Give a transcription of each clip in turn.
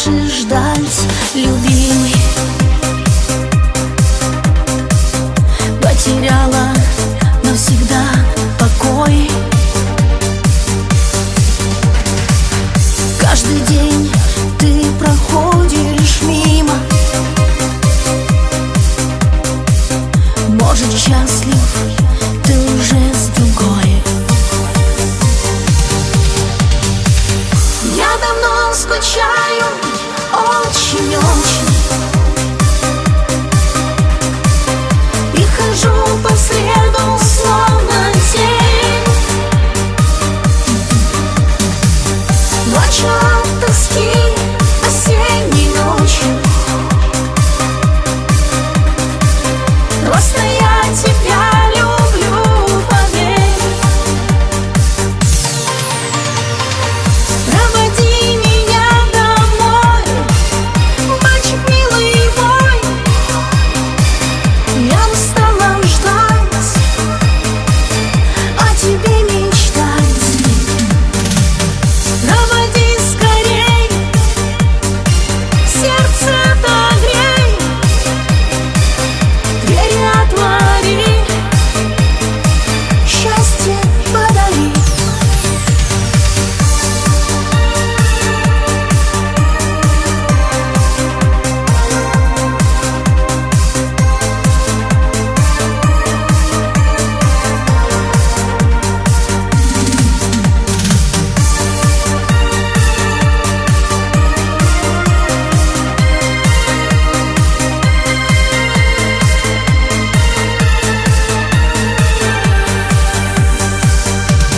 дальше ждать, любимый? Потеряла навсегда покой. Каждый день ты проходишь мимо. Может, счастлив ты уже с другой. Я давно скучаю, очень-очень, и хожу по следу, словно тень. Плачу от тоски осенней ночью. Просто я тебя люблю, поверь. Проводи меня домой, мальчик милый мой. Я устала ждать, о тебе мечтать. Проводи скорей, сердце отогрей, двери отвори, счастье подари.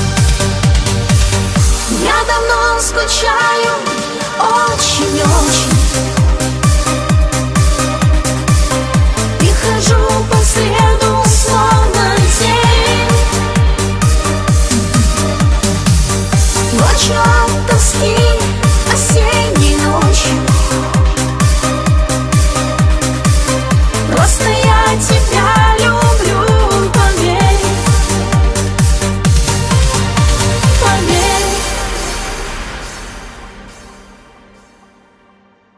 Я давно скучаю, очень-очень,